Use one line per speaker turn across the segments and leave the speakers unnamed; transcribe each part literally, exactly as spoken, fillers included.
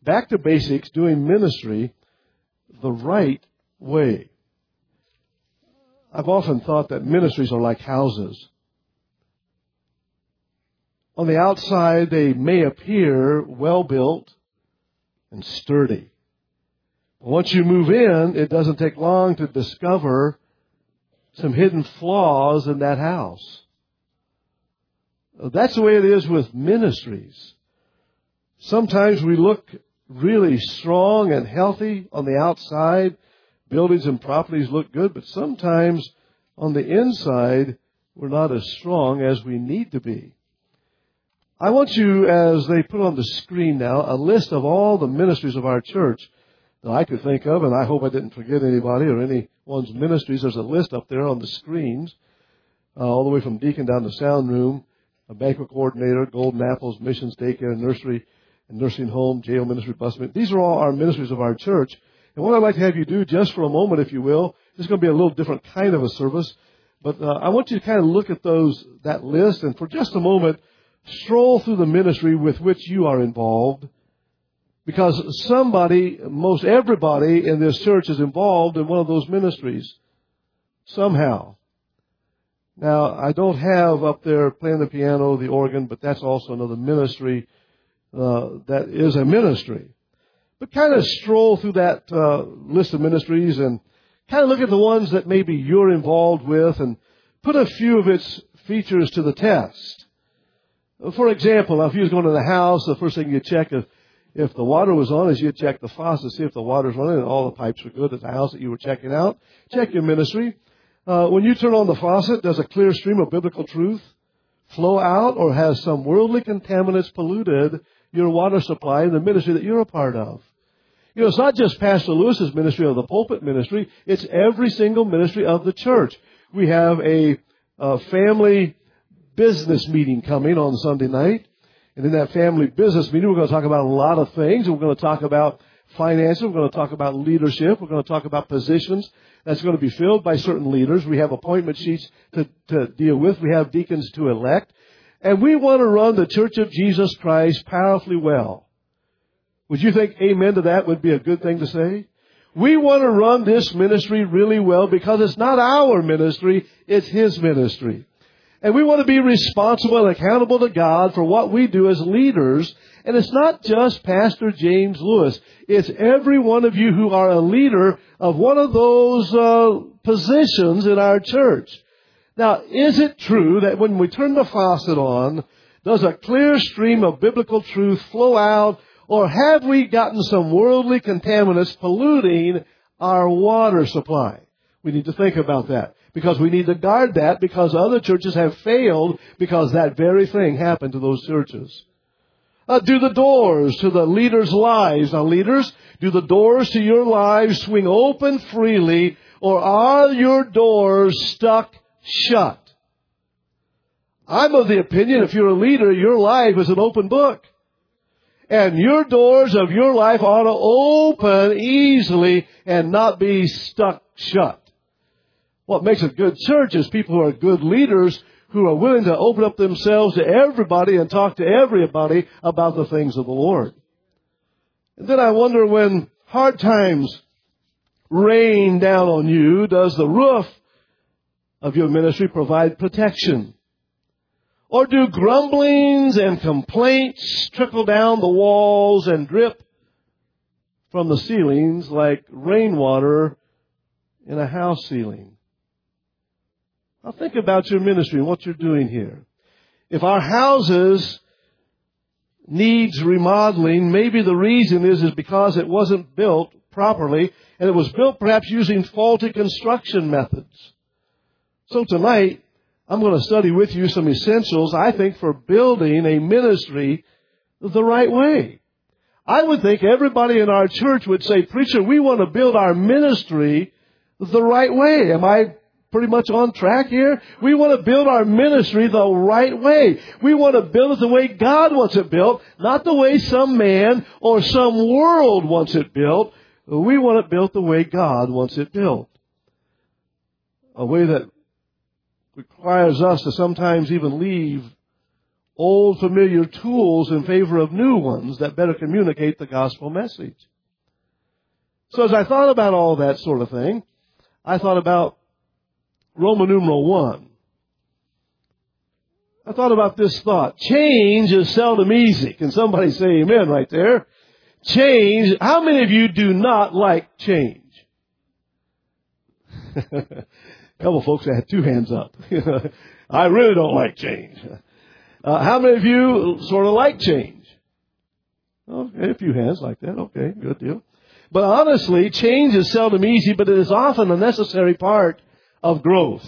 back to basics, doing ministry the right way. I've often thought that ministries are like houses. On the outside, they may appear well-built and sturdy. But once you move in, it doesn't take long to discover some hidden flaws in that house. That's the way it is with ministries. Sometimes we look really strong and healthy on the outside. Buildings and properties look good, but sometimes on the inside, we're not as strong as we need to be. I want you, as they put on the screen now, a list of all the ministries of our church that I could think of, and I hope I didn't forget anybody or anyone's ministries. There's a list up there on the screens, uh, all the way from deacon down to sound room, a banquet coordinator, Golden Apples, missions, daycare, nursery, and nursing home, jail ministry, bus ministry. These are all our ministries of our church. And what I'd like to have you do, just for a moment, if you will, this is going to be a little different kind of a service, but uh, I want you to kind of look at those that list, and for just a moment, stroll through the ministry with which you are involved, because somebody, most everybody in this church is involved in one of those ministries somehow. Now, I don't have up there playing the piano, the organ, but that's also another ministry uh, that is a ministry. But kind of stroll through that uh, list of ministries and kind of look at the ones that maybe you're involved with and put a few of its features to the test. For example, if you was going to the house, the first thing you check if, if the water was on is you check the faucet, see if the water's running and all the pipes are good at the house that you were checking out. Check your ministry. Uh, when you turn on the faucet, does a clear stream of biblical truth flow out, or has some worldly contaminants polluted your water supply in the ministry that you're a part of? You know, it's not just Pastor Lewis's ministry or the pulpit ministry. It's every single ministry of the church. We have a, a family business meeting coming on Sunday night. And in that family business meeting, we're going to talk about a lot of things. We're going to talk about finances. We're going to talk about leadership. We're going to talk about positions that's going to be filled by certain leaders. We have appointment sheets to, to deal with. We have deacons to elect. And we want to run the Church of Jesus Christ powerfully well. Would you think amen to that would be a good thing to say? We want to run this ministry really well because it's not our ministry, it's His ministry. And we want to be responsible and accountable to God for what we do as leaders. And it's not just Pastor James Lewis. It's every one of you who are a leader of one of those uh, positions in our church. Now, is it true that when we turn the faucet on, does a clear stream of biblical truth flow out, or have we gotten some worldly contaminants polluting our water supply? We need to think about that, because we need to guard that, because other churches have failed because that very thing happened to those churches. Uh, do the doors to the leaders' lives, now leaders, do the doors to your lives swing open freely, or are your doors stuck shut? I'm of the opinion if you're a leader, your life is an open book. And your doors of your life ought to open easily and not be stuck shut. What makes a good church is people who are good leaders who are willing to open up themselves to everybody and talk to everybody about the things of the Lord. And then I wonder, when hard times rain down on you, does the roof of your ministry provide protection? Or do grumblings and complaints trickle down the walls and drip from the ceilings like rainwater in a house ceiling? Now think about your ministry and what you're doing here. If our houses needs remodeling, maybe the reason is, is because it wasn't built properly, and it was built perhaps using faulty construction methods. So tonight, I'm going to study with you some essentials, I think, for building a ministry the right way. I would think everybody in our church would say, "Preacher, we want to build our ministry the right way." Am I pretty much on track here? We want to build our ministry the right way. We want to build it the way God wants it built, not the way some man or some world wants it built. We want it built the way God wants it built. A way that requires us to sometimes even leave old familiar tools in favor of new ones that better communicate the gospel message. So as I thought about all that sort of thing, I thought about Roman numeral one. I thought about this thought. Change is seldom easy. Can somebody say amen right there? Change. How many of you do not like change? A couple folks that had two hands up. I really don't like change. Uh, how many of you sort of like change? Okay, a few hands like that. Okay, good deal. But honestly, change is seldom easy, but it is often a necessary part of growth.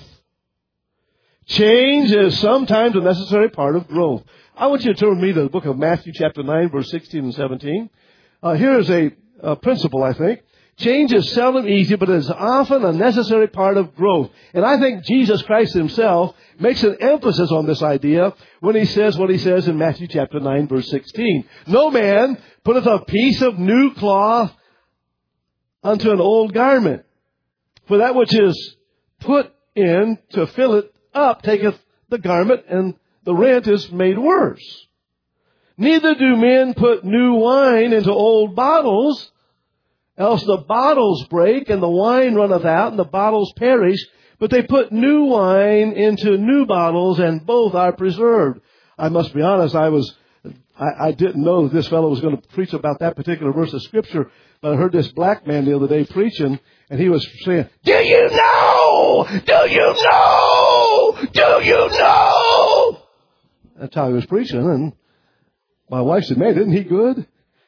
Change is sometimes a necessary part of growth. I want you to turn with me to the book of Matthew chapter nine, verse sixteen and seventeen. Uh, here is a, a principle, I think. Change is seldom easy, but it is often a necessary part of growth. And I think Jesus Christ himself makes an emphasis on this idea when he says what he says in Matthew chapter nine, verse sixteen. No man putteth a piece of new cloth unto an old garment. For that which is put in to fill it up taketh the garment, and the rent is made worse. Neither do men put new wine into old bottles, else the bottles break, and the wine runneth out, and the bottles perish. But they put new wine into new bottles, and both are preserved. I must be honest, I was, I, I didn't know that this fellow was going to preach about that particular verse of Scripture, but I heard this black man the other day preaching, and he was saying, "Do you know? Do you know? Do you know?" That's how he was preaching, and my wife said, "Man, isn't he good?"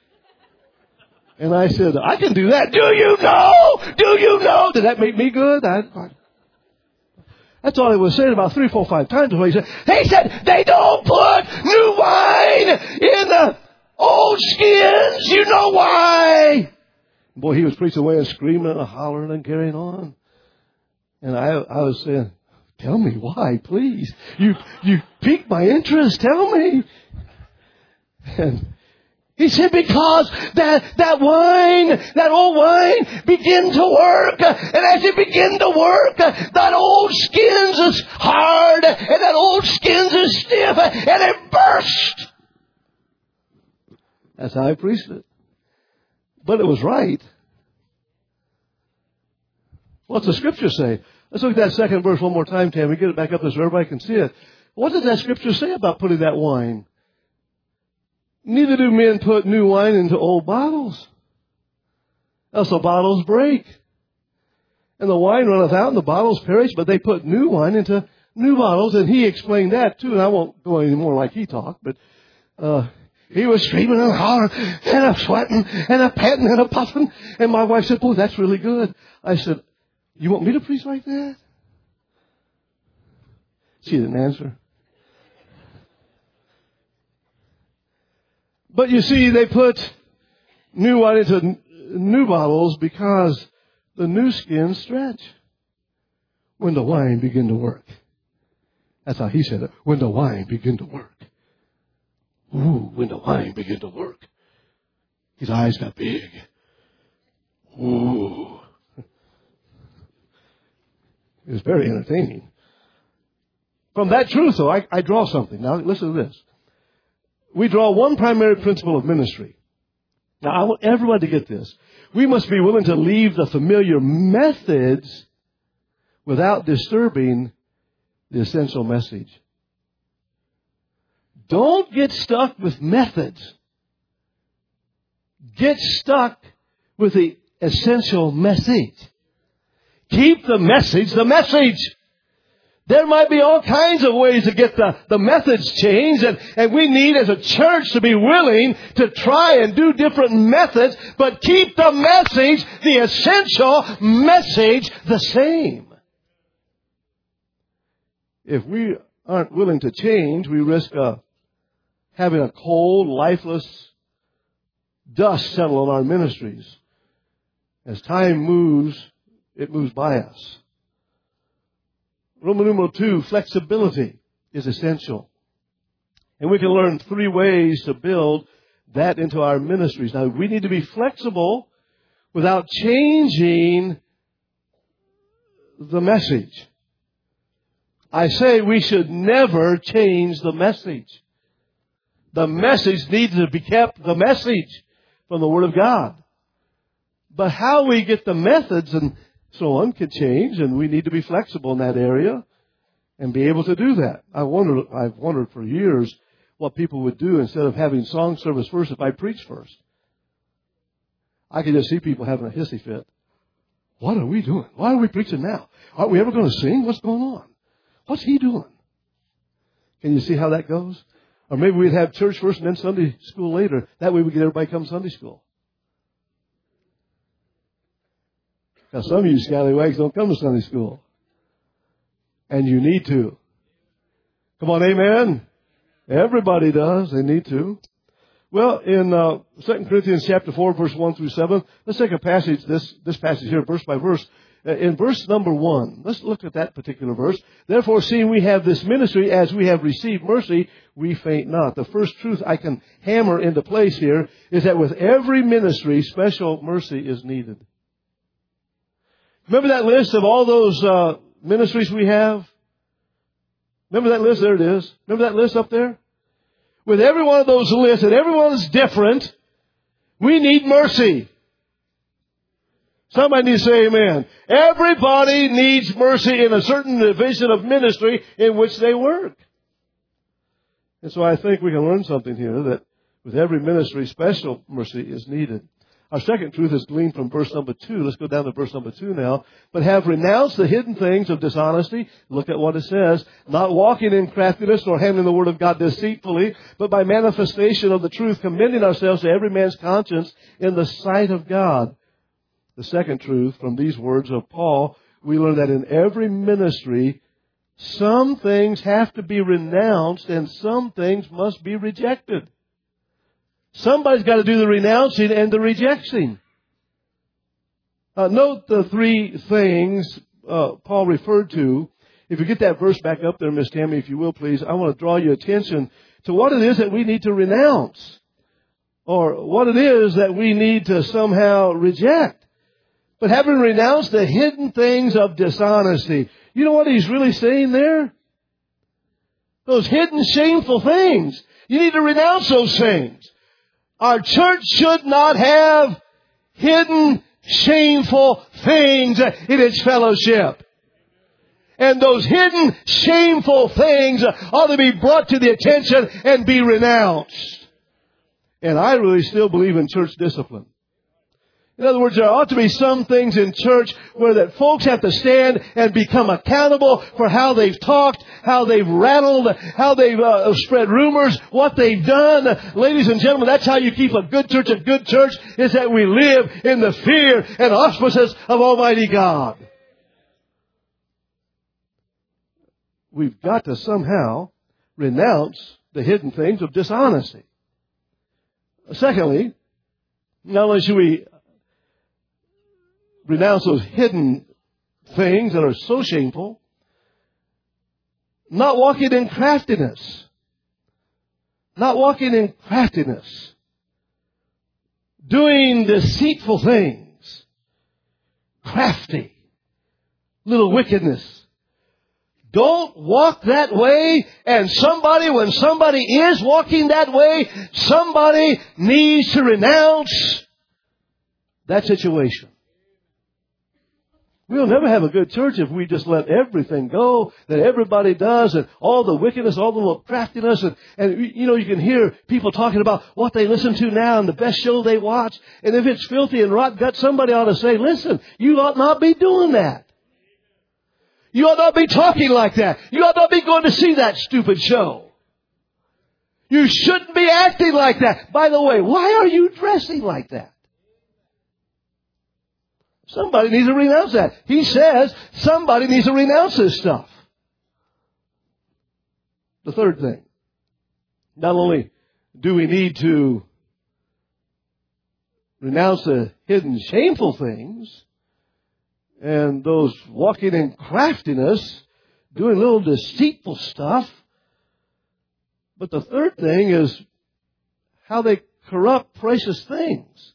And I said, "I can do that. Do you know? Do you know?" Did that make me good? I, I, that's all he was saying about three, four, five times. He said, he said, "They don't put new wine in the old skins. You know why?" Boy, he was preaching away and screaming and hollering and carrying on. And I, I was saying, "Tell me why, please. You, you piqued my interest. Tell me." And he said, "Because that, that wine, that old wine began to work. And as it began to work, that old skins is hard, and that old skins is stiff, and it burst." That's how I preached it. But it was right. What's the Scripture say? Let's look at that second verse one more time, Tammy. Get it back up there so everybody can see it. What does that Scripture say about putting that wine? Neither do men put new wine into old bottles, else the bottles break, and the wine runneth out, and the bottles perish. But they put new wine into new bottles. And he explained that too. And I won't go any more like he talked, but uh he was screaming and hollering and a sweating and a panting and a puffing. And my wife said, "Boy, that's really good." I said, "You want me to preach like that?" She didn't answer. But you see, they put new wine into new bottles because the new skins stretch when the wine begin to work. That's how he said it. When the wine begin to work. Ooh, when the wine began to work. His eyes got big. Ooh. It was very entertaining. From that truth, though, I, I draw something. Now, listen to this. We draw one primary principle of ministry. Now, I want everybody to get this. We must be willing to leave the familiar methods without disturbing the essential message. Don't get stuck with methods. Get stuck with the essential message. Keep the message the message. There might be all kinds of ways to get the, the methods changed, and, and we need as a church to be willing to try and do different methods, but keep the message, the essential message, the same. If we aren't willing to change, we risk uh, having a cold, lifeless dust settle on our ministries. As time moves, it moves by us. Roman numeral two, flexibility is essential. And we can learn three ways to build that into our ministries. Now, we need to be flexible without changing the message. I say we should never change the message. The message needs to be kept the message from the Word of God. But how we get the methods and so on can change, and we need to be flexible in that area and be able to do that. I wonder, I've wondered for years what people would do instead of having song service first if I preach first. I could just see people having a hissy fit. What are we doing? Why are we preaching now? Aren't we ever going to sing? What's going on? What's he doing? Can you see how that goes? Or maybe we'd have church first and then Sunday school later. That way we get everybody to come to Sunday school. Now some of you scallywags don't come to Sunday school. And you need to. Come on, amen? Everybody does. They need to. Well, in uh, Second Corinthians chapter four, verse one through seven, let's take a passage, this, this passage here, verse by verse. In verse number one, let's look at that particular verse. Therefore, seeing we have this ministry, as we have received mercy, we faint not. The first truth I can hammer into place here is that with every ministry, special mercy is needed. Remember that list of all those uh, ministries we have? Remember that list? There it is. Remember that list up there? With every one of those lists, and everyone's different, we need mercy. Somebody needs to say amen. Everybody needs mercy in a certain division of ministry in which they work. And so I think we can learn something here that with every ministry, special mercy is needed. Our second truth is gleaned from verse number two. Let's go down to verse number two now. But have renounced the hidden things of dishonesty. Look at what it says. Not walking in craftiness nor handling the word of God deceitfully, but by manifestation of the truth, commending ourselves to every man's conscience in the sight of God. The second truth from these words of Paul, we learn that in every ministry, some things have to be renounced and some things must be rejected. Somebody's got to do the renouncing and the rejecting. Uh, note the three things uh, Paul referred to. If you get that verse back up there, Miss Tammy, if you will, please, I want to draw your attention to what it is that we need to renounce, or what it is that we need to somehow reject. But having renounced the hidden things of dishonesty, you know what he's really saying there? Those hidden shameful things. You need to renounce those things. Our church should not have hidden, shameful things in its fellowship. And those hidden, shameful things ought to be brought to the attention and be renounced. And I really still believe in church discipline. In other words, there ought to be some things in church where that folks have to stand and become accountable for how they've talked, how they've rattled, how they've uh, spread rumors, what they've done. Ladies and gentlemen, that's how you keep a good church a good church, is that we live in the fear and auspices of Almighty God. We've got to somehow renounce the hidden things of dishonesty. Secondly, not only should we renounce those hidden things that are so shameful, not walking in craftiness. Not walking in craftiness. Doing deceitful things. Crafty. Little wickedness. Don't walk that way, and somebody, when somebody is walking that way, somebody needs to renounce that situation. We'll never have a good church if we just let everything go that everybody does, and all the wickedness, all the little craftiness. And, and, you know, you can hear people talking about what they listen to now and the best show they watch. And if it's filthy and rot gut, somebody ought to say, listen, you ought not be doing that. You ought not be talking like that. You ought not be going to see that stupid show. You shouldn't be acting like that. By the way, why are you dressing like that? Somebody needs to renounce that. He says somebody needs to renounce this stuff. The third thing. Not only do we need to renounce the hidden shameful things and those walking in craftiness, doing little deceitful stuff, but the third thing is how they corrupt precious things.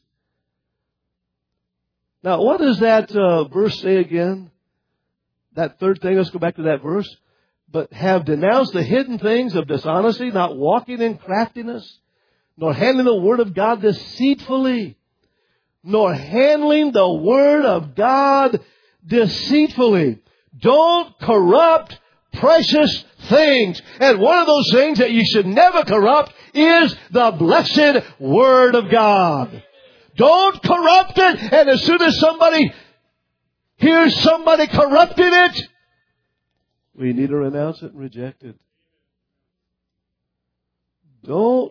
Now, what does that uh, verse say again? That third thing, let's go back to that verse. but have denounced the hidden things of dishonesty, not walking in craftiness, nor handling the Word of God deceitfully, nor handling the Word of God deceitfully. Don't corrupt precious things. And one of those things that you should never corrupt is the blessed Word of God. Don't corrupt it. And as soon as somebody hears somebody corrupting it, we need to renounce it and reject it. Don't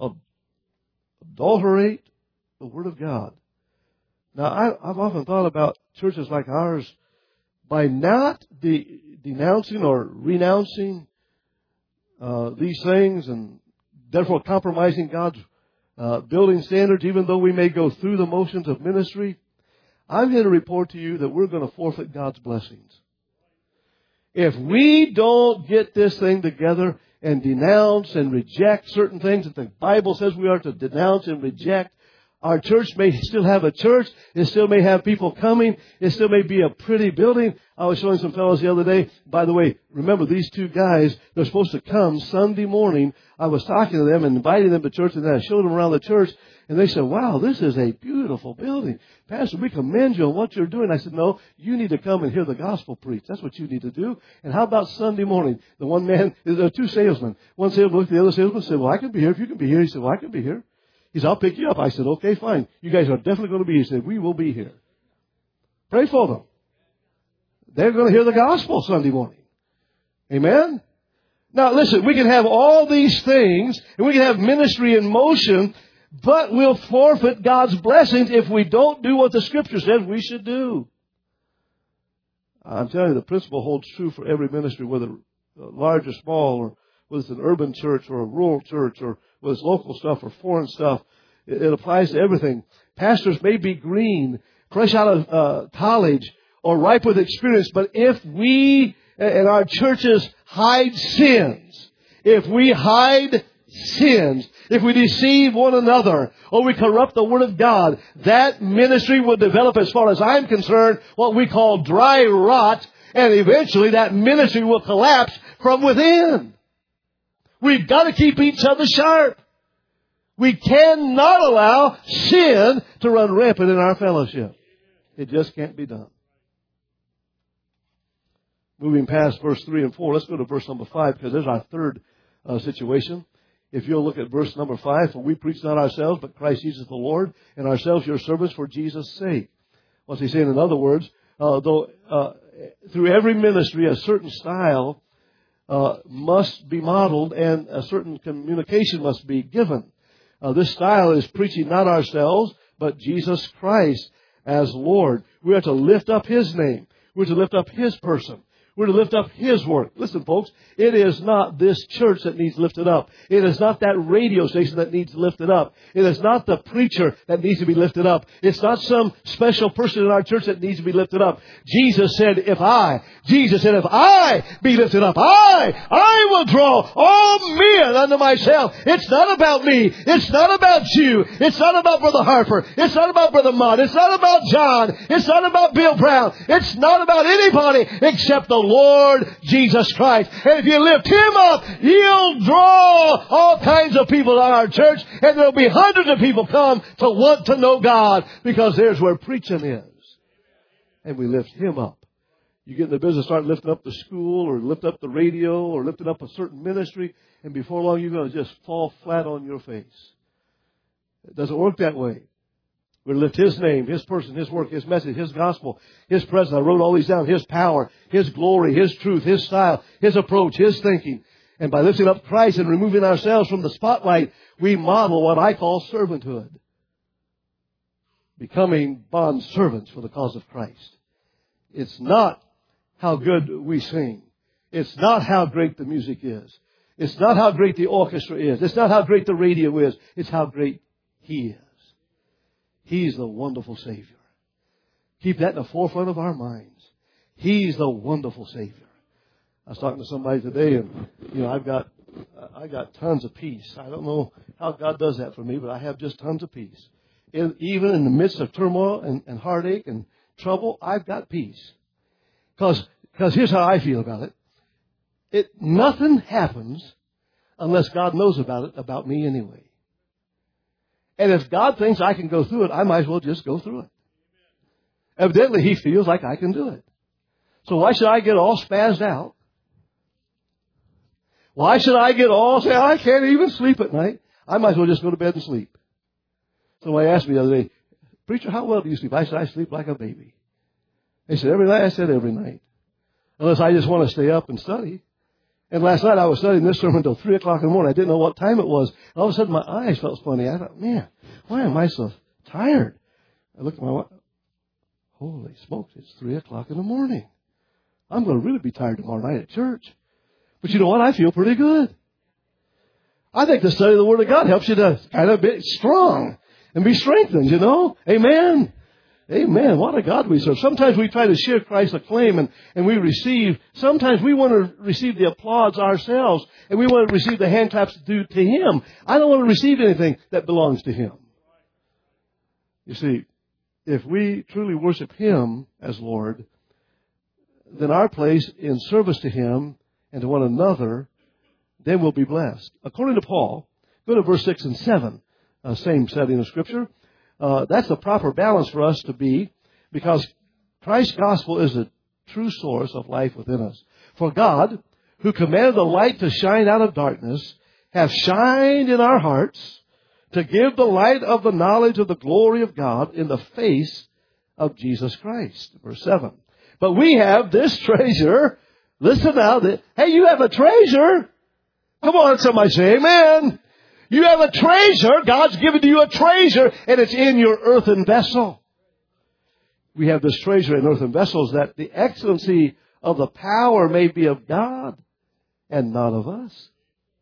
adulterate the Word of God. Now, I, I've often thought about churches like ours, by not de- denouncing or renouncing uh, these things and therefore compromising God's uh, building standards, even though we may go through the motions of ministry, I'm here to report to you that we're going to forfeit God's blessings. If we don't get this thing together and denounce and reject certain things that the Bible says we are to denounce and reject, our church may still have a church. It still may have people coming. It still may be a pretty building. I was showing some fellows the other day. By the way, remember these two guys, they're supposed to come Sunday morning. I was talking to them and inviting them to church, and then I showed them around the church. And they said, wow, this is a beautiful building. Pastor, we commend you on what you're doing. I said, no, you need to come and hear the gospel preached. That's what you need to do. And how about Sunday morning? The one man, there are two salesmen. One salesman looked at the other salesman and said, well, I can be here if you can be here. He said, well, I can be here. He said, I'll pick you up. I said, okay, fine. You guys are definitely going to be here. He said, we will be here. Pray for them. They're going to hear the gospel Sunday morning. Amen? Now, listen, we can have all these things, and we can have ministry in motion, but we'll forfeit God's blessings if we don't do what the Scripture says we should do. I'm telling you, the principle holds true for every ministry, whether large or small, or whether it's an urban church or a rural church, or whether it's local stuff or foreign stuff. It, it applies to everything. Pastors may be green, fresh out of uh, college, or ripe with experience, but if we and our churches hide sins, if we hide sins, if we deceive one another, or we corrupt the Word of God, that ministry will develop, as far as I'm concerned, what we call dry rot, and eventually that ministry will collapse from within. We've got to keep each other sharp. We cannot allow sin to run rampant in our fellowship. It just can't be done. Moving past verse three and four, let's go to verse number five, because there's our third uh, situation. If you'll look at verse number five, for we preach not ourselves, but Christ Jesus the Lord, and ourselves your servants for Jesus' sake. What's he saying? In other words, uh, though uh, through every ministry a certain style uh, must be modeled and a certain communication must be given. Uh, this style is preaching not ourselves, but Jesus Christ as Lord. We are to lift up His name. We're to lift up His person. We're to lift up His work. Listen, folks, it is not this church that needs lifted up. It is not that radio station that needs lifted up. It is not the preacher that needs to be lifted up. It's not some special person in our church that needs to be lifted up. Jesus said, if I, Jesus said, if I be lifted up, I, I will draw all men unto myself. It's not about me. It's not about you. It's not about Brother Harper. It's not about Brother Mott. It's not about John. It's not about Bill Brown. It's not about anybody except the Lord Jesus Christ. And if you lift Him up, He'll draw all kinds of people to our church, and there'll be hundreds of people come to want to know God, because there's where preaching is. And we lift Him up. You get in the business, start lifting up the school, or lift up the radio, or lifting up a certain ministry, and before long you're going to just fall flat on your face. It doesn't work that way. We lift His name, His person, His work, His message, His gospel, His presence. I wrote all these down. His power, His glory, His truth, His style, His approach, His thinking. And by lifting up Christ and removing ourselves from the spotlight, we model what I call servanthood. Becoming bond servants for the cause of Christ. It's not how good we sing. It's not how great the music is. It's not how great the orchestra is. It's not how great the radio is. It's how great He is. He's the wonderful Savior. Keep that in the forefront of our minds. He's the wonderful Savior. I was talking to somebody today, and you know, I've got I got tons of peace. I don't know how God does that for me, but I have just tons of peace. In, even in the midst of turmoil and, and heartache and trouble, I've got peace. Because because here's how I feel about it. it nothing happens unless God knows about it, about me anyway. And if God thinks I can go through it, I might as well just go through it. Evidently, He feels like I can do it. So why should I get all spazzed out? Why should I get all, say, I can't even sleep at night? I might as well just go to bed and sleep. Somebody asked me the other day, Preacher, how well do you sleep? I said, I sleep like a baby. They said, every night? I said, every night. Unless I just want to stay up and study. And last night I was studying this sermon until three o'clock in the morning. I didn't know what time it was. All of a sudden my eyes felt funny. I thought, man, why am I so tired? I looked at my watch. Holy smokes, it's three o'clock in the morning. I'm going to really be tired tomorrow night at church. But you know what? I feel pretty good. I think the study of the Word of God helps you to kind of be strong and be strengthened, you know? Amen. Amen. What a God we serve. Sometimes we try to share Christ's acclaim and, and we receive, sometimes we want to receive the applause ourselves and we want to receive the hand claps due to Him. I don't want to receive anything that belongs to Him. You see, if we truly worship Him as Lord, then our place in service to Him and to one another, then we'll be blessed. According to Paul, go to verse six and seven, uh, same setting of Scripture. Uh, that's the proper balance for us to be, because Christ's gospel is the true source of life within us. For God, who commanded the light to shine out of darkness, hath shined in our hearts to give the light of the knowledge of the glory of God in the face of Jesus Christ. Verse seven. But we have this treasure. Listen now. That, hey, you have a treasure. Come on, somebody say amen. You have a treasure. God's given you a treasure, and it's in your earthen vessel. We have this treasure in earthen vessels, that the excellency of the power may be of God and not of us.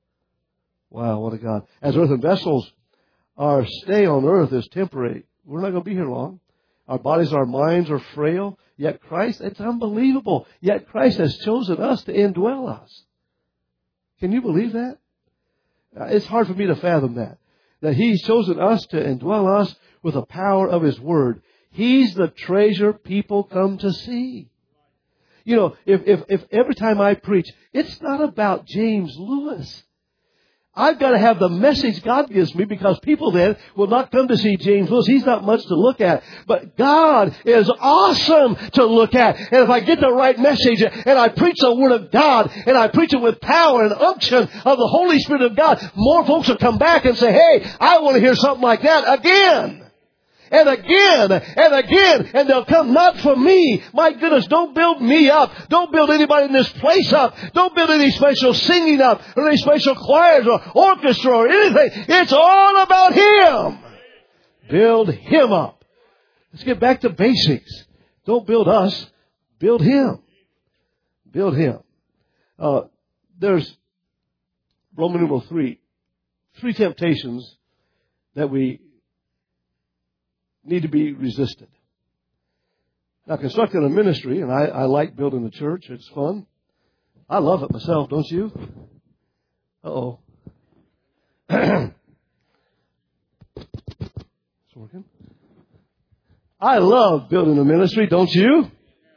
Wow, what a God. As earthen vessels, our stay on earth is temporary. We're not going to be here long. Our bodies, our minds are frail. Yet Christ, it's unbelievable. Yet Christ has chosen us to indwell us. Can you believe that? It's hard for me to fathom that. That He's chosen us to indwell us with the power of His Word. He's the treasure people come to see. You know, if, if, if every time I preach, it's not about James Lewis. I've got to have the message God gives me, because people then will not come to see James Lewis. He's not much to look at. But God is awesome to look at. And if I get the right message and I preach the Word of God and I preach it with power and unction of the Holy Spirit of God, more folks will come back and say, hey, I want to hear something like that again. And again, and again, and they'll come not for me. My goodness, don't build me up. Don't build anybody in this place up. Don't build any special singing up, or any special choirs or orchestra or anything. It's all about Him. Build Him up. Let's get back to basics. Don't build us. Build Him. Build Him. Uh, there's Roman numeral three. Three temptations that we need to be resisted. Now, constructing a ministry, and I, I like building a church. It's fun. I love it myself, don't you? Uh-oh. It's working. I love building a ministry, don't you?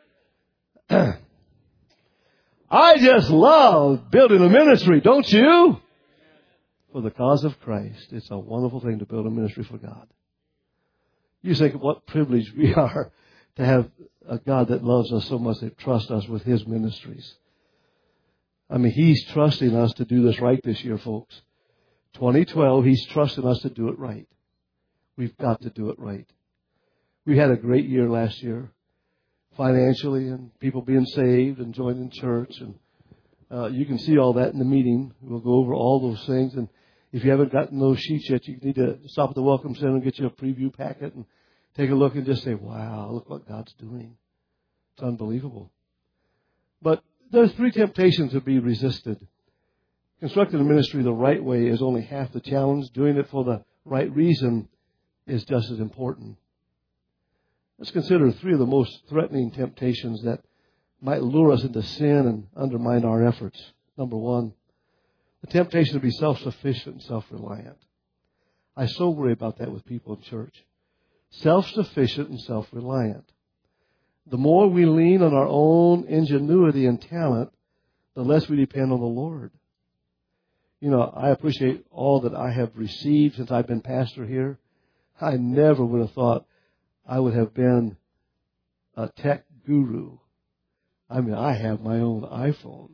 I just love building a ministry, don't you? For the cause of Christ. It's a wonderful thing to build a ministry for God. You think of what privilege we are to have a God that loves us so much that trusts us with His ministries. I mean, He's trusting us to do this right this year, folks. twenty twelve, He's trusting us to do it right. We've got to do it right. We had a great year last year, financially, and people being saved and joining church. And uh, you can see all that in the meeting. We'll go over all those things. And if you haven't gotten those sheets yet, you need to stop at the Welcome Center and get you a preview packet and take a look and just say, wow, look what God's doing. It's unbelievable. But there's three temptations to be resisted. Constructing a ministry the right way is only half the challenge. Doing it for the right reason is just as important. Let's consider three of the most threatening temptations that might lure us into sin and undermine our efforts. Number one, the temptation to be self-sufficient and self-reliant. I so worry about that with people in church. Self-sufficient and self-reliant. The more we lean on our own ingenuity and talent, the less we depend on the Lord. You know, I appreciate all that I have received since I've been pastor here. I never would have thought I would have been a tech guru. I mean, I have my own iPhone.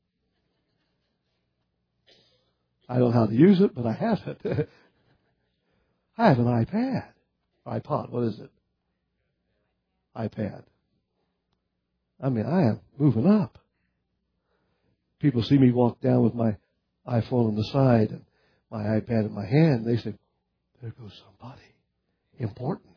I don't know how to use it, but I have it. I have an iPad. iPod, what is it? iPad. I mean, I am moving up. People see me walk down with my iPhone on the side and my iPad in my hand. They say, there goes somebody important.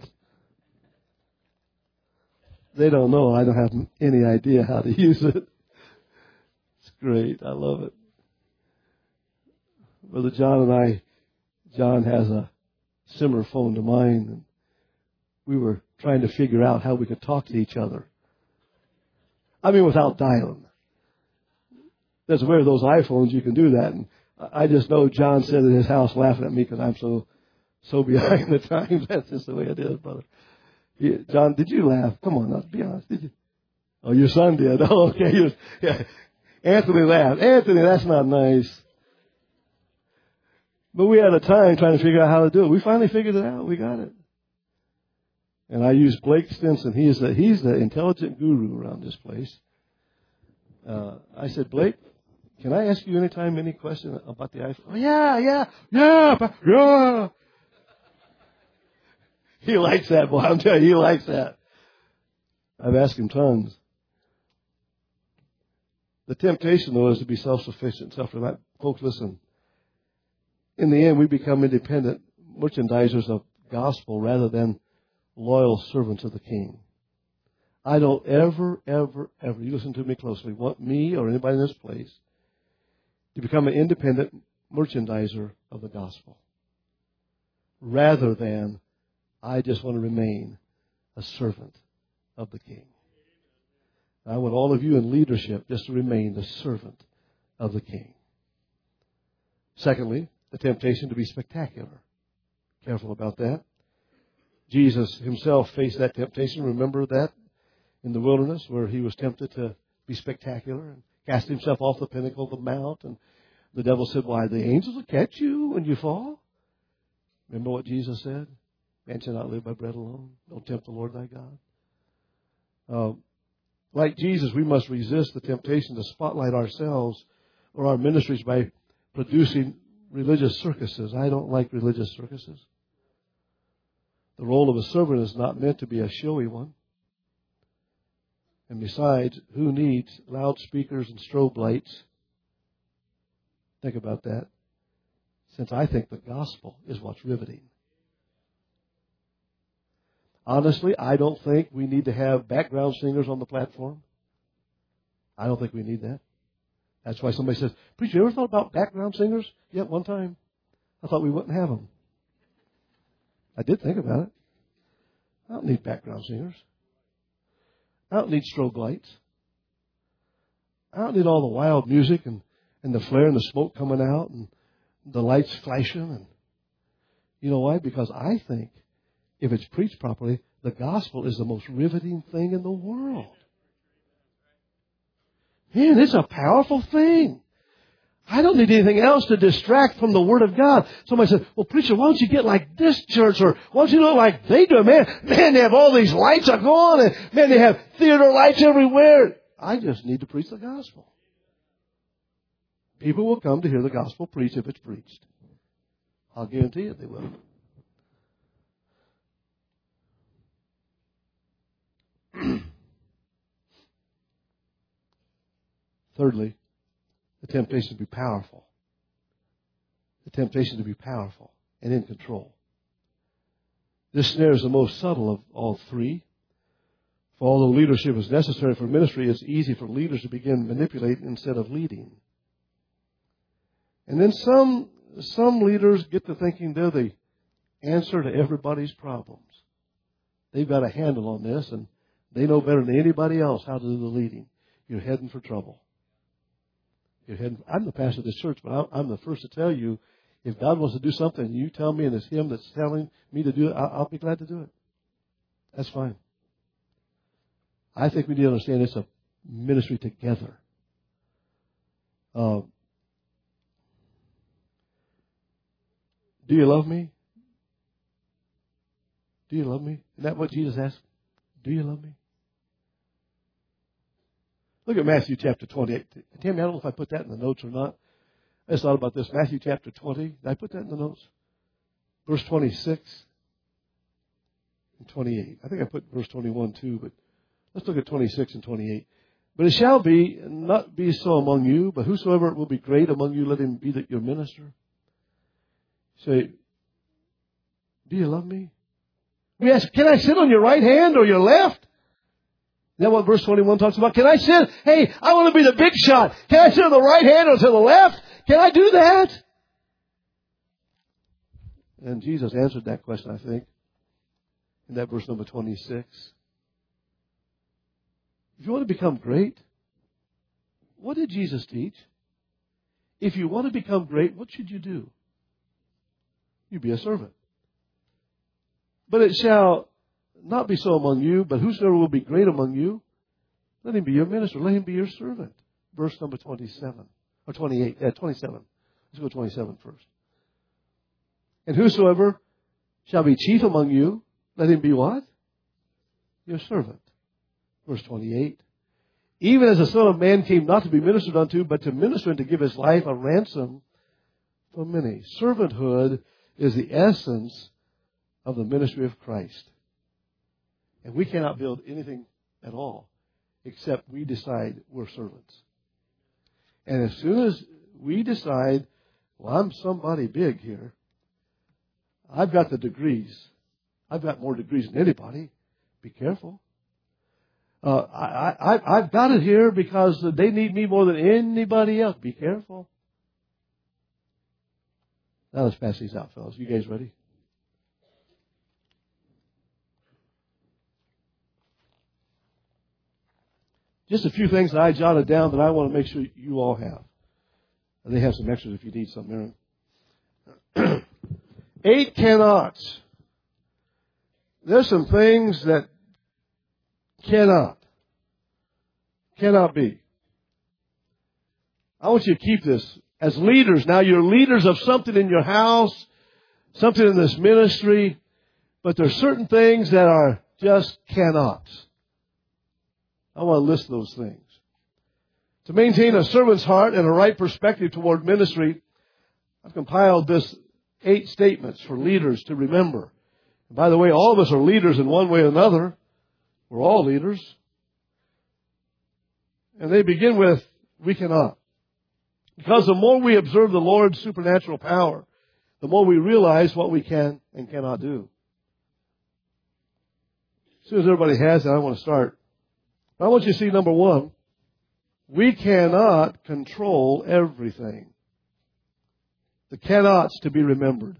They don't know. I don't have any idea how to use it. It's great. I love it. Brother John and I, John has a similar phone to mine, and we were trying to figure out how we could talk to each other. I mean, without dialing. There's a way of those iPhones you can do that. And I just know John said in his house laughing at me because I'm so so behind the times. That's just the way it is, brother. Yeah, John, did you laugh? Come on, now, be honest. Did you? Oh, your son did. Oh, okay. Was, yeah. Anthony laughed. Anthony, that's not nice. But we had a time trying to figure out how to do it. We finally figured it out. We got it. And I used Blake Stinson. He's the, he's the intelligent guru around this place. Uh, I said, Blake, can I ask you anytime any question about the iPhone? Oh, yeah, yeah, yeah, yeah. He likes that, boy. I'm telling you, he likes that. I've asked him tons. The temptation, though, is to be self-sufficient, self-reliant. Folks, listen. In the end, we become independent merchandisers of gospel rather than loyal servants of the King. I don't ever, ever, ever, you listen to me closely, want me or anybody in this place to become an independent merchandiser of the gospel rather than I just want to remain a servant of the King. I want all of you in leadership just to remain the servant of the King. Secondly, the temptation to be spectacular. Careful about that. Jesus himself faced that temptation. Remember that in the wilderness where he was tempted to be spectacular and cast himself off the pinnacle of the mount. And the devil said, why, the angels will catch you when you fall? Remember what Jesus said? Man shall not live by bread alone. Don't tempt the Lord thy God. Uh, like Jesus, we must resist the temptation to spotlight ourselves or our ministries by producing religious circuses. I don't like religious circuses. The role of a servant is not meant to be a showy one. And besides, who needs loudspeakers and strobe lights? Think about that. Since I think the gospel is what's riveting. Honestly, I don't think we need to have background singers on the platform. I don't think we need that. That's why somebody says, Preacher, you ever thought about background singers? Yeah, one time. I thought we wouldn't have them. I did think about it. I don't need background singers. I don't need strobe lights. I don't need all the wild music and, and the flare and the smoke coming out and the lights flashing. And you know why? Because I think if it's preached properly, the gospel is the most riveting thing in the world. Man, it's a powerful thing. I don't need anything else to distract from the Word of God. Somebody said, well, preacher, why don't you get like this church? Or why don't you do it like they do? Man, man, they have all these lights are going. And man, they have theater lights everywhere. I just need to preach the gospel. People will come to hear the gospel preached if it's preached. I'll guarantee it they will. Thirdly, the temptation to be powerful. The temptation to be powerful and in control. This snare is the most subtle of all three. For although leadership is necessary for ministry, it's easy for leaders to begin manipulating instead of leading. And then some some leaders get to thinking they're the answer to everybody's problems. They've got a handle on this, and they know better than anybody else how to do the leading. You're heading for trouble. You're heading, I'm the pastor of this church, but I'm the first to tell you, if God wants to do something and you tell me and it's Him that's telling me to do it, I'll be glad to do it. That's fine. I think we need to understand it's a ministry together. Uh, do you love me? Do you love me? Isn't that what Jesus asked? Do you love me? Look at Matthew chapter twenty-eight. Tammy, I don't know if I put that in the notes or not. I just thought about this. Matthew chapter twenty. Did I put that in the notes? Verse twenty-six and twenty-eight. I think I put verse twenty-one too, but let's look at twenty-six and twenty-eight. But it shall be, not be so among you, but whosoever will be great among you, let him be the, your minister. Say, do you love me? We ask, can I sit on your right hand or your left? Is that what verse twenty-one talks about? Can I sit? Hey, I want to be the big shot. Can I sit on the right hand or to the left? Can I do that? And Jesus answered that question, I think, in that verse number twenty-six. If you want to become great, what did Jesus teach? If you want to become great, what should you do? You be a servant. But it shall not be so among you, but whosoever will be great among you, let him be your minister. Let him be your servant. Verse number twenty-seven. Or twenty-eight. Yeah, twenty-seven. Let's go twenty-seven first. And whosoever shall be chief among you, let him be what? Your servant. Verse twenty-eight. Even as the Son of Man came not to be ministered unto, but to minister and to give his life a ransom for many. Servanthood is the essence of the ministry of Christ. And we cannot build anything at all except we decide we're servants. And as soon as we decide, well, I'm somebody big here. I've got the degrees. I've got more degrees than anybody. Be careful. Uh, I, I, I've got it here because they need me more than anybody else. Be careful. Now let's pass these out, fellas. You guys ready? Just a few things that I jotted down that I want to make sure you all have. And they have some extras if you need some, Aaron. Eight cannots. There's some things that cannot. Cannot be. I want you to keep this. As leaders, now you're leaders of something in your house, something in this ministry, but there are certain things that are just cannots. I want to list those things. To maintain a servant's heart and a right perspective toward ministry, I've compiled this eight statements for leaders to remember. And by the way, all of us are leaders in one way or another. We're all leaders. And they begin with, we cannot. Because the more we observe the Lord's supernatural power, the more we realize what we can and cannot do. As soon as everybody has it, I want to start. I want you to see number one, we cannot control everything. The cannots to be remembered.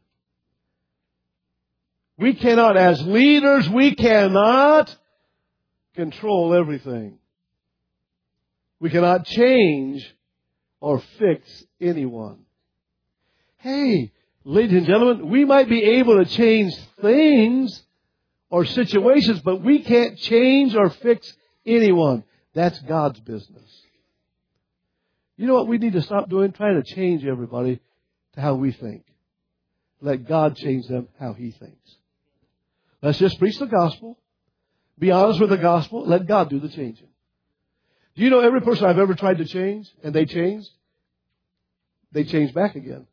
We cannot, as leaders, we cannot control everything. We cannot change or fix anyone. Hey, ladies and gentlemen, we might be able to change things or situations, but we can't change or fix anyone. That's God's business. You know what we need to stop doing? Trying to change everybody to how we think. Let God change them how He thinks. Let's just preach the gospel. Be honest with the gospel. Let God do the changing. Do you know every person I've ever tried to change, and they changed, they changed back again.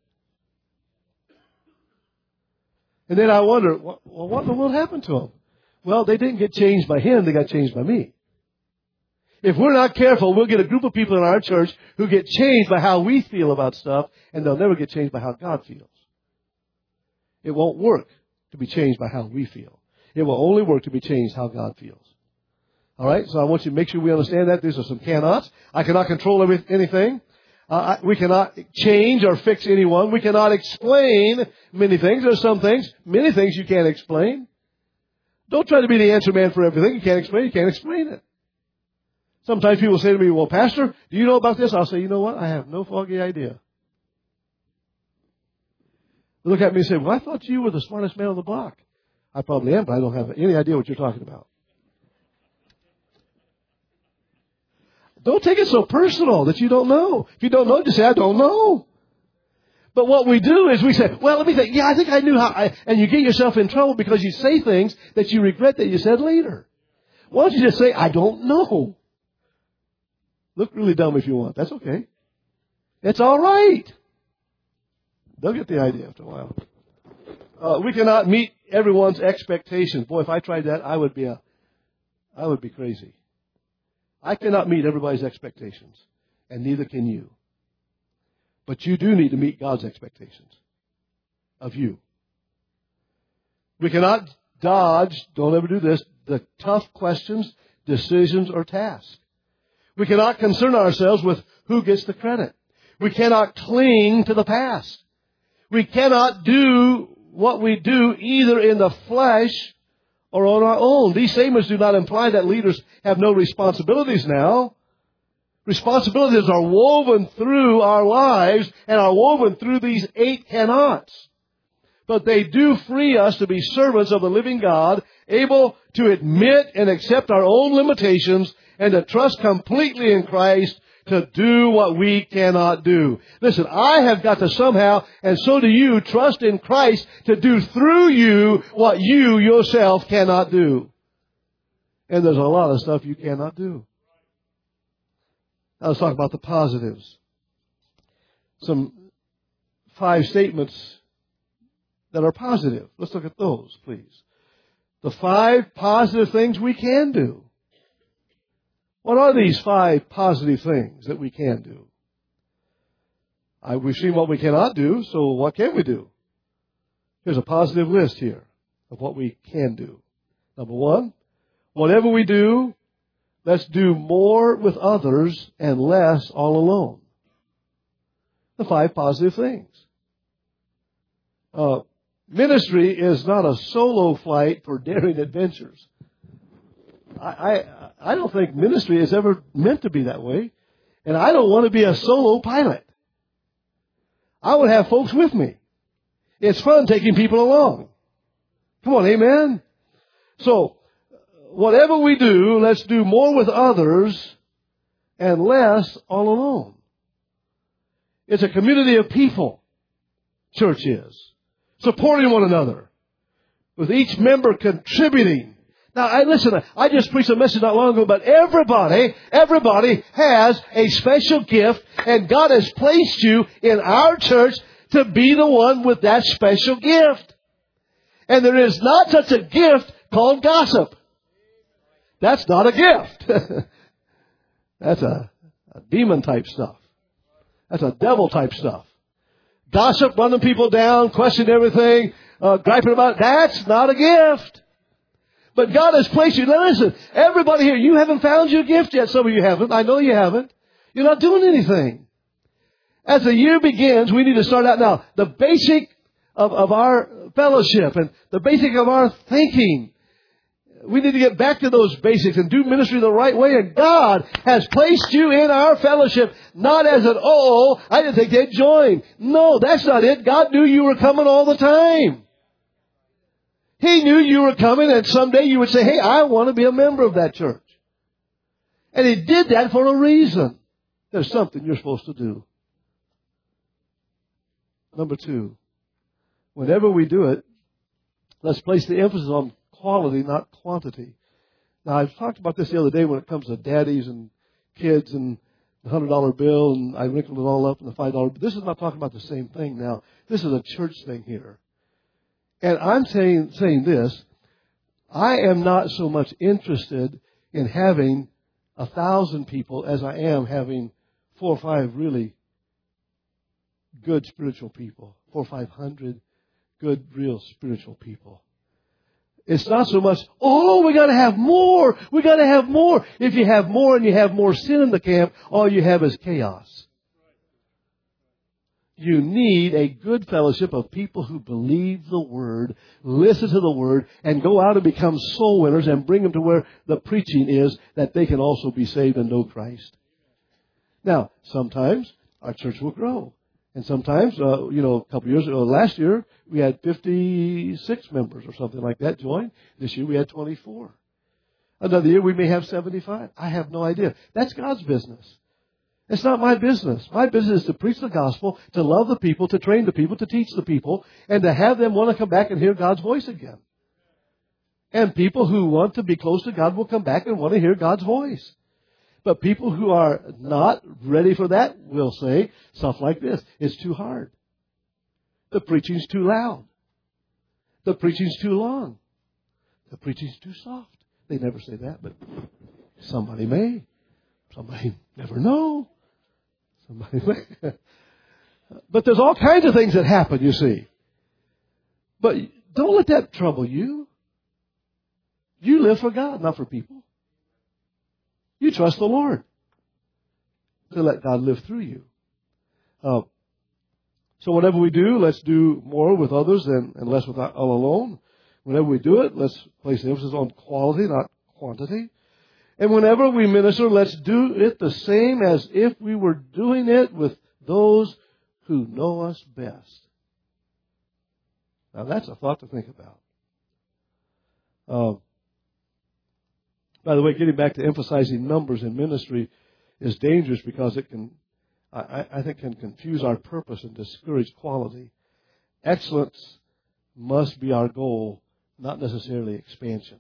And then I wonder, well, what in the world happened to them? Well, they didn't get changed by Him, they got changed by me. If we're not careful, we'll get a group of people in our church who get changed by how we feel about stuff, and they'll never get changed by how God feels. It won't work to be changed by how we feel. It will only work to be changed how God feels. All right? So I want you to make sure we understand that. These are some cannots. I cannot control every, anything. Uh, I, we cannot change or fix anyone. We cannot explain many things. There are some things, many things you can't explain. Don't try to be the answer man for everything. You can't explain. You can't explain it. Sometimes people say to me, well, Pastor, do you know about this? I'll say, you know what? I have no foggy idea. They look at me and say, well, I thought you were the smartest man on the block. I probably am, but I don't have any idea what you're talking about. Don't take it so personal that you don't know. If you don't know, just say, I don't know. But what we do is we say, well, let me think. Yeah, I think I knew how. I, and you get yourself in trouble because you say things that you regret that you said later. Why don't you just say, I don't know? Look really dumb if you want. That's okay. It's all right. They'll get the idea after a while. Uh, we cannot meet everyone's expectations. Boy, if I tried that, I would be a, I would be crazy. I cannot meet everybody's expectations, and neither can you. But you do need to meet God's expectations of you. We cannot dodge, don't ever do this, the tough questions, decisions, or tasks. We cannot concern ourselves with who gets the credit. We cannot cling to the past. We cannot do what we do either in the flesh or on our own. These statements do not imply that leaders have no responsibilities now. Responsibilities are woven through our lives and are woven through these eight cannots. But they do free us to be servants of the living God, able to admit and accept our own limitations and to trust completely in Christ to do what we cannot do. Listen, I have got to somehow, and so do you, trust in Christ to do through you what you yourself cannot do. And there's a lot of stuff you cannot do. Now let's talk about the positives. Some five statements that are positive. Let's look at those, please. The five positive things we can do. What are these five positive things that we can do? I, we've seen what we cannot do, so what can we do? Here's a positive list here of what we can do. Number one, whatever we do, let's do more with others and less all alone. The five positive things. Uh, ministry is not a solo flight for daring adventures. I, I I don't think ministry is ever meant to be that way. And I don't want to be a solo pilot. I would have folks with me. It's fun taking people along. Come on, amen? So, whatever we do, let's do more with others and less all alone. It's a community of people, church is, supporting one another, with each member contributing. Now, I listen, I just preached a message not long ago, but everybody, everybody has a special gift, and God has placed you in our church to be the one with that special gift. And there is not such a gift called gossip. That's not a gift. That's a, a demon type stuff. That's a devil type stuff. Gossip, running people down, questioning everything, uh, griping about it, that's not a gift. But God has placed you. Now listen, everybody here, you haven't found your gift yet. Some of you haven't. I know you haven't. You're not doing anything. As the year begins, we need to start out now. The basic of, of our fellowship and the basic of our thinking. We need to get back to those basics and do ministry the right way. And God has placed you in our fellowship, not as an, oh, I didn't think they'd join. No, that's not it. God knew you were coming all the time. He knew you were coming, and someday you would say, hey, I want to be a member of that church. And He did that for a reason. There's something you're supposed to do. Number two, whenever we do it, let's place the emphasis on quality, not quantity. Now, I've talked about this the other day when it comes to daddies and kids and the one hundred dollar bill, and I wrinkled it all up in the five dollar. But this is not talking about the same thing now. This is a church thing here. And I'm saying saying this, I am not so much interested in having a thousand people as I am having four or five really good spiritual people, four or five hundred good, real spiritual people. It's not so much, oh, we got to have more. We got to have more. If you have more and you have more sin in the camp, all you have is chaos. You need a good fellowship of people who believe the Word, listen to the Word, and go out and become soul winners and bring them to where the preaching is that they can also be saved and know Christ. Now, sometimes our church will grow. And sometimes, uh, you know, a couple of years ago, last year, we had fifty-six members or something like that join. This year we had twenty-four. Another year we may have seventy-five. I have no idea. That's God's business. It's not my business. My business is to preach the gospel, to love the people, to train the people, to teach the people, and to have them want to come back and hear God's voice again. And people who want to be close to God will come back and want to hear God's voice. But people who are not ready for that will say stuff like this. It's too hard. The preaching's too loud. The preaching's too long. The preaching's too soft. They never say that, but somebody may. Somebody never know. Somebody may. But there's all kinds of things that happen, you see. But don't let that trouble you. You live for God, not for people. You trust the Lord to let God live through you. Uh, so whatever we do, let's do more with others than and less with all alone. Whenever we do it, let's place emphasis on quality, not quantity. And whenever we minister, let's do it the same as if we were doing it with those who know us best. Now that's a thought to think about. Uh, by the way, getting back to emphasizing numbers in ministry is dangerous because it can, I, I think, can confuse our purpose and discourage quality. Excellence must be our goal, not necessarily expansion.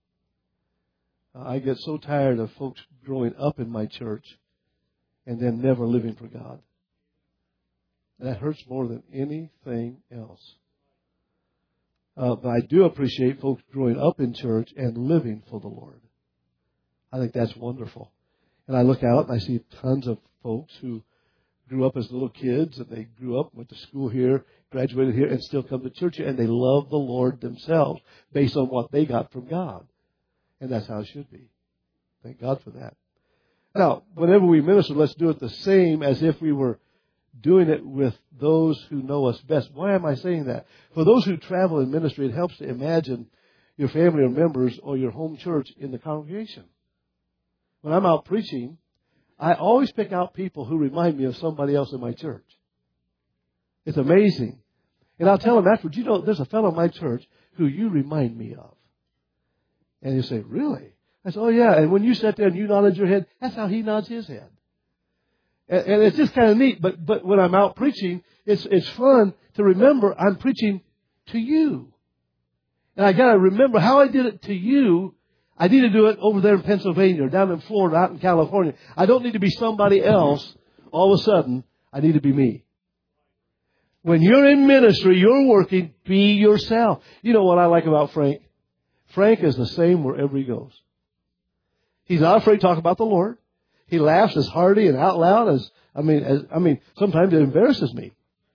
I get so tired of folks growing up in my church and then never living for God. That hurts more than anything else. Uh, but I do appreciate folks growing up in church and living for the Lord. I think that's wonderful. And I look out and I see tons of folks who grew up as little kids and they grew up, went to school here, graduated here, and still come to church here, and they love the Lord themselves based on what they got from God. And that's how it should be. Thank God for that. Now, whenever we minister, let's do it the same as if we were doing it with those who know us best. Why am I saying that? For those who travel in ministry, it helps to imagine your family or members or your home church in the congregation. When I'm out preaching, I always pick out people who remind me of somebody else in my church. It's amazing. And I'll tell them afterwards, you know, there's a fellow in my church who you remind me of. And you say, really? I say, oh yeah. And when you sat there and you nodded your head, that's how he nods his head. And, and it's just kind of neat. But but when I'm out preaching, it's it's fun to remember I'm preaching to you. And I got to remember how I did it to you. I need to do it over there in Pennsylvania or down in Florida, out in California. I don't need to be somebody else. All of a sudden, I need to be me. When you're in ministry, you're working, be yourself. You know what I like about Frank? Frank is the same wherever he goes. He's not afraid to talk about the Lord. He laughs as hearty and out loud as, I mean, as, I mean, sometimes it embarrasses me.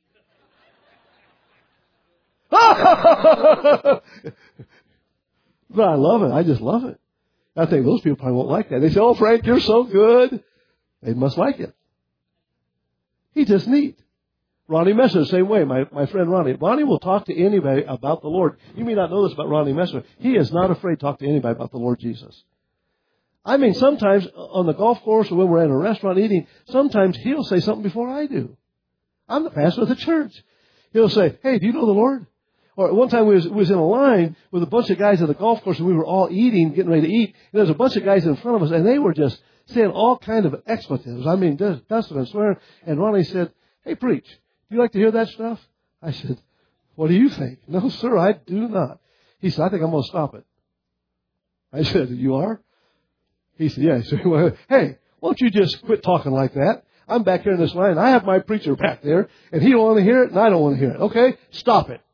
But I love it. I just love it. I think those people probably won't like that. They say, oh, Frank, you're so good. They must like it. He's just neat. Ronnie Messer, the same way. My, my friend Ronnie. Ronnie will talk to anybody about the Lord. You may not know this about Ronnie Messer. He is not afraid to talk to anybody about the Lord Jesus. I mean, sometimes on the golf course or when we're in a restaurant eating, sometimes he'll say something before I do. I'm the pastor of the church. He'll say, hey, do you know the Lord? Or one time we was, we was in a line with a bunch of guys at the golf course and we were all eating, getting ready to eat. And there was a bunch of guys in front of us and they were just saying all kind of expletives. I mean, dusting and swearing. And Ronnie said, hey, preach. Do you like to hear that stuff? I said, what do you think? No, sir, I do not. He said, I think I'm going to stop it. I said, you are? He said, yeah. So, well, hey, won't you just quit talking like that? I'm back here in this line. I have my preacher back there, and he don't want to hear it, and I don't want to hear it. Okay? Stop it.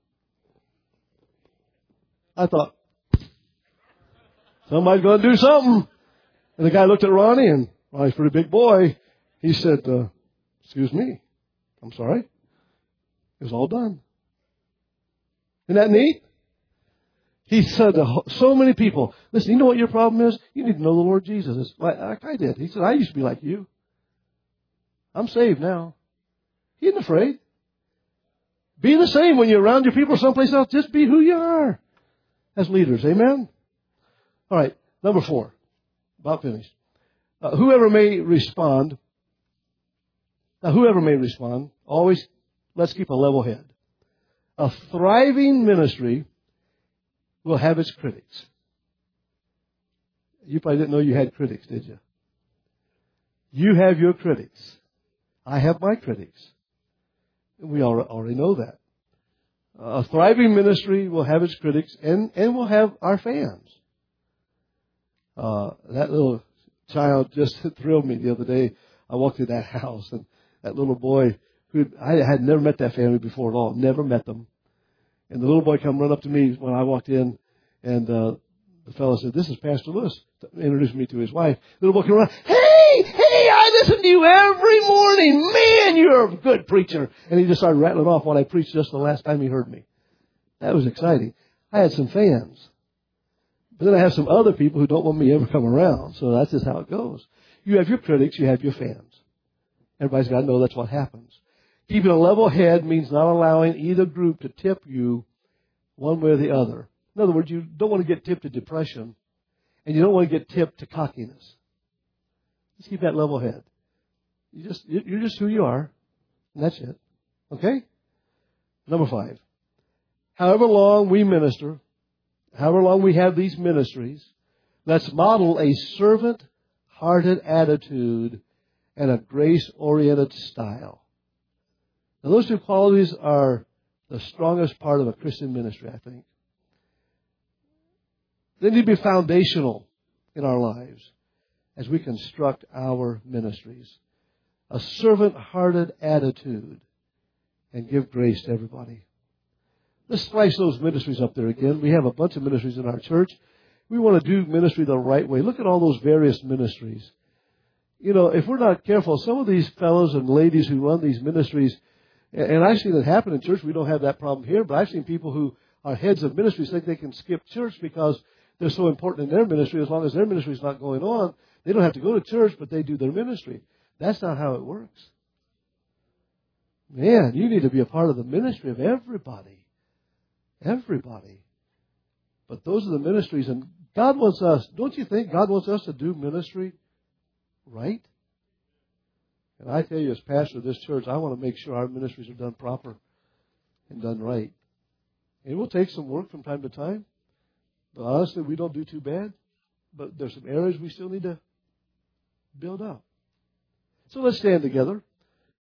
I thought, somebody's going to do something. And the guy looked at Ronnie, and Ronnie's a pretty big boy. He said, uh, excuse me. I'm sorry. It was all done. Isn't that neat? He said to so many people, listen, you know what your problem is? You need to know the Lord Jesus. It's like, like I did. He said, I used to be like you. I'm saved now. He isn't afraid. Be the same when you're around your people or someplace else. Just be who you are as leaders. Amen? All right. Number four. About finished. Uh, whoever may respond. Now, whoever may respond, always let's keep a level head. A thriving ministry will have its critics. You probably didn't know you had critics, did you? You have your critics. I have my critics. We already know that. A thriving ministry will have its critics, and, and we'll have our fans. Uh, that little child just thrilled me the other day. I walked through that house, and that little boy, who I had never met that family before at all, never met them. And the little boy come run up to me when I walked in, and uh, the fellow said, "This is Pastor Lewis." Introduced me to his wife. The little boy came around, "Hey, hey, I listen to you every morning. Man, you're a good preacher." And he just started rattling off what I preached just the last time he heard me. That was exciting. I had some fans. But then I have some other people who don't want me to ever come around. So that's just how it goes. You have your critics, you have your fans. Everybody's got to know that's what happens. Keeping a level head means not allowing either group to tip you one way or the other. In other words, you don't want to get tipped to depression, and you don't want to get tipped to cockiness. Just keep that level head. You just, you're just who you are, and that's it. Okay? Number five. However long we minister, however long we have these ministries, let's model a servant-hearted attitude and a grace-oriented style. Now, those two qualities are the strongest part of a Christian ministry, I think. They need to be foundational in our lives as we construct our ministries. A servant-hearted attitude and give grace to everybody. Let's slice those ministries up there again. We have a bunch of ministries in our church. We want to do ministry the right way. Look at all those various ministries. You know, if we're not careful, some of these fellows and ladies who run these ministries, and I've seen it happen in church. We don't have that problem here, but I've seen people who are heads of ministries think they can skip church because they're so important in their ministry. As long as their ministry is not going on, they don't have to go to church, but they do their ministry. That's not how it works. Man, you need to be a part of the ministry of everybody. Everybody. But those are the ministries, and God wants us, don't you think God wants us to do ministry right? And I tell you, as pastor of this church, I want to make sure our ministries are done proper and done right. It will take some work from time to time, but honestly, we don't do too bad. But there's some areas we still need to build up. So let's stand together.